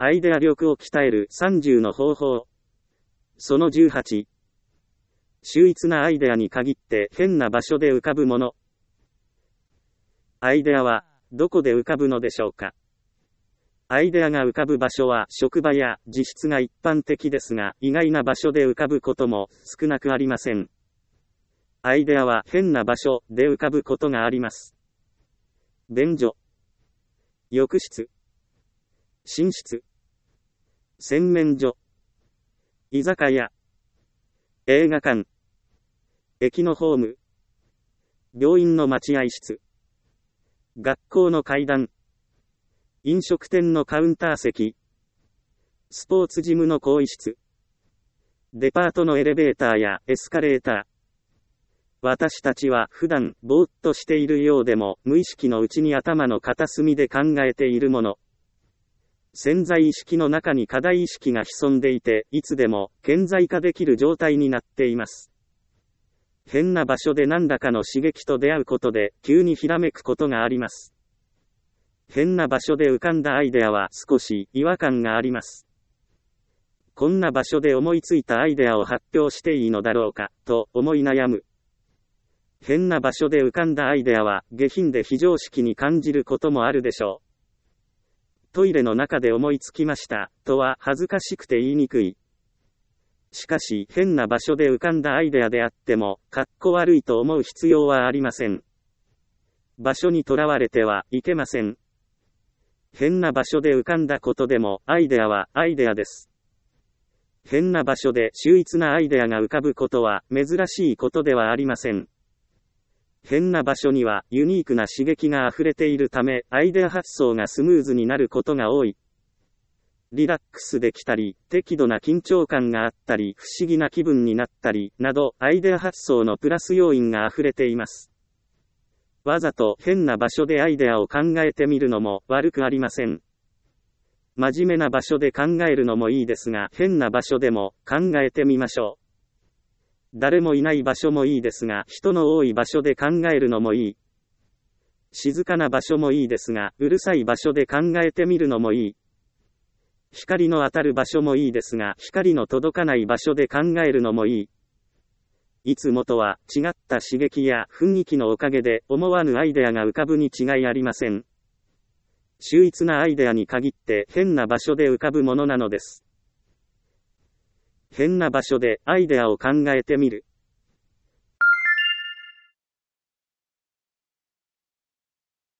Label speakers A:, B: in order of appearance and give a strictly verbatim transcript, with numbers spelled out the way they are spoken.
A: アイデア力を鍛えるさんじゅうの方法。そのじゅうはち。秀逸なアイデアに限って変な場所で浮かぶもの。アイデアはどこで浮かぶのでしょうか。アイデアが浮かぶ場所は職場や自室が一般的ですが、意外な場所で浮かぶことも少なくありません。アイデアは変な場所で浮かぶことがあります。便所、浴室、寝室、洗面所、居酒屋、映画館、駅のホーム、病院の待合室、学校の階段、飲食店のカウンター席、スポーツジムの更衣室、デパートのエレベーターやエスカレーター。私たちは普段ぼーっとしているようでも無意識のうちに頭の片隅で考えているもの。潜在意識の中に課題意識が潜んでいて、いつでも顕在化できる状態になっています。変な場所で何らかの刺激と出会うことで急にひらめくことがあります。変な場所で浮かんだアイデアは少し違和感があります。こんな場所で思いついたアイデアを発表していいのだろうか、と思い悩む。変な場所で浮かんだアイデアは下品で非常識に感じることもあるでしょう。トイレの中で思いつきました、とは恥ずかしくて言いにくい。しかし変な場所で浮かんだアイデアであっても、かっこ悪いと思う必要はありません。場所にとらわれてはいけません。変な場所で浮かんだことでも、アイデアはアイデアです。変な場所で秀逸なアイデアが浮かぶことは珍しいことではありません。変な場所にはユニークな刺激が溢れているため、アイデア発想がスムーズになることが多い。リラックスできたり、適度な緊張感があったり、不思議な気分になったり、など、アイデア発想のプラス要因が溢れています。わざと変な場所でアイデアを考えてみるのも悪くありません。真面目な場所で考えるのもいいですが、変な場所でも考えてみましょう。誰もいない場所もいいですが、人の多い場所で考えるのもいい。静かな場所もいいですが、うるさい場所で考えてみるのもいい。光の当たる場所もいいですが、光の届かない場所で考えるのもいい。いつもとは違った刺激や雰囲気のおかげで思わぬアイデアが浮かぶに違いありません。秀逸なアイデアに限って変な場所で浮かぶものなのです。変な場所でアイデアを考えてみる。